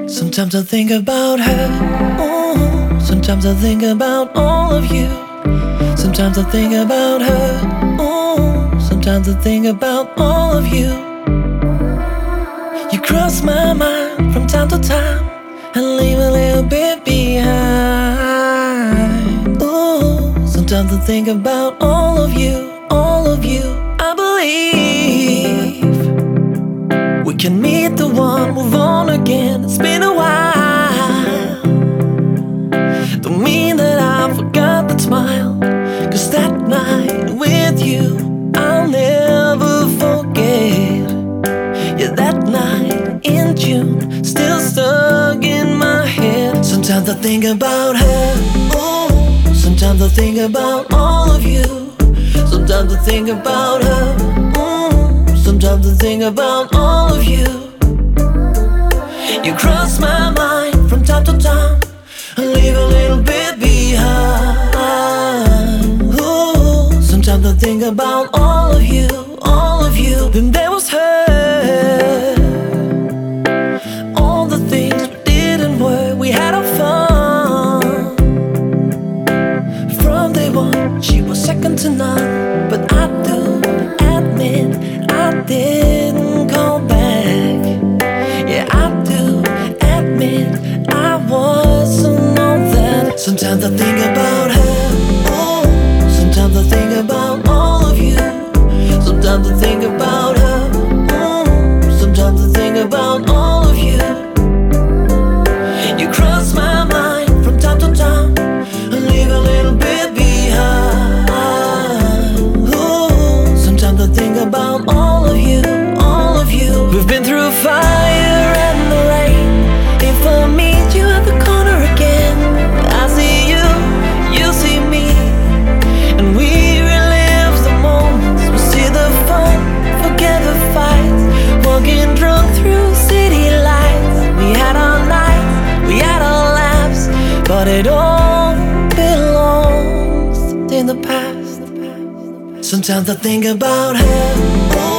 Sometimes I think about her. Oh, sometimes I think about all of you. Sometimes I think about her. Oh, sometimes I think about all of you. You cross my mind from time to time and leave a little bit behind. Oh, sometimes I think about all of you, all of you. I believe we can meet the one, move on again. It's been a while. Don't mean that I forgot that smile, 'cause that night with you I'll never forget. Yeah, that night in June, still stuck in my head. Sometimes I think about her. Oh, sometimes I think about all of you. Sometimes I think about her. Sometimes I think about all of you. You cross my mind from time to time and leave a little bit behind. Ooh, sometimes I think about all of you, all of you. Then there was her. All the things we didn't work, we had our fun. From day one, she was second to none. But I do admit I didn't call back. Yeah, I do admit I wasn't all that. Sometimes I think about her. Oh, sometimes I think about all of you. Sometimes I think about her. Oh, sometimes I think about all of you. You cross my mind from time to time and leave a little bit behind. Ooh, sometimes I think about all of you, all of you. We've been through fire and the rain. If I meet you at the corner again, I see you, you see me, and we relive the moments. We see the fun, forget the fights, walking drunk through city lights. We had our nights, we had our laughs, but it all belongs in the past. Sometimes I think about her.